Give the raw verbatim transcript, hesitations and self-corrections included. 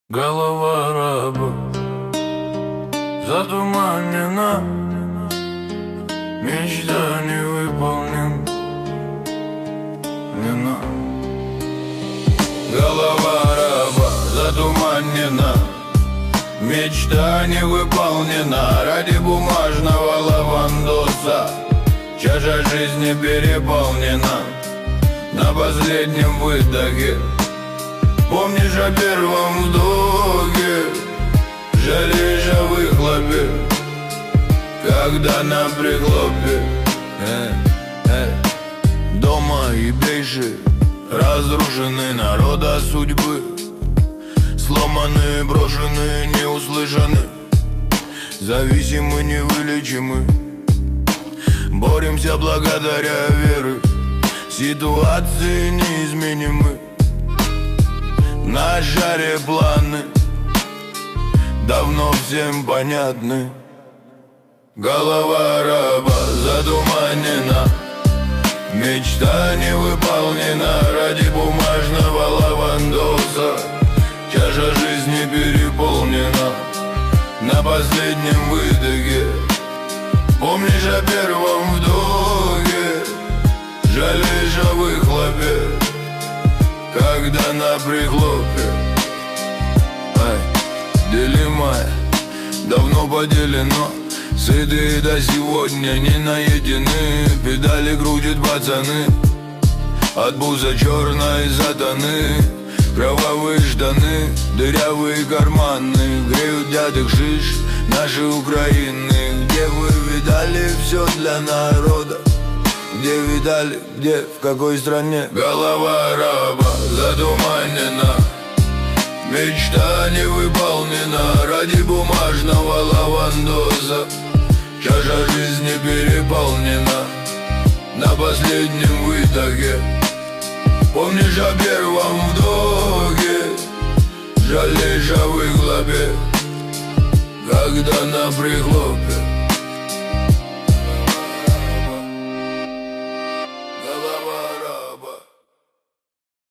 Голова раба затуманена, мечта не выполнена. Голова раба затуманена, мечта не выполнена. Ради бумажного лавандоса чаша жизни переполнена. На последнем выдохе помнишь о первом вдохе, жалеешь о выхлопе, когда на прихлопе э, э. Дома и бейши разрушены народа судьбы, сломанные, брошенные, не услышаны, зависимы, невылечимы. Боремся благодаря веры, ситуации неизменимы. На жаре планы давно всем понятны. Голова раба затуманена, мечта не выполнена. Ради бумажного лавандоса чаша жизни переполнена. На последнем выдохе помнишь о первом вдохе, жалеешь о выхлопе, когда на прихлопе. Ай, делимая давно поделено, сытые до сегодня не наедены. Педали крутят пацаны, от буза черной сатаны. Кровавые штаны, дырявые карманы греют дядых шиш нашей Украины. Где вы видали все для народа? Где видали, где, в какой стране? Голова раба затуманена, мечта не выполнена. Ради бумажного лавандоса чаша жизни переполнена. На последнем выдохе помнишь о первом вдохе, жалеешь о выхлопе, когда на прихлопе.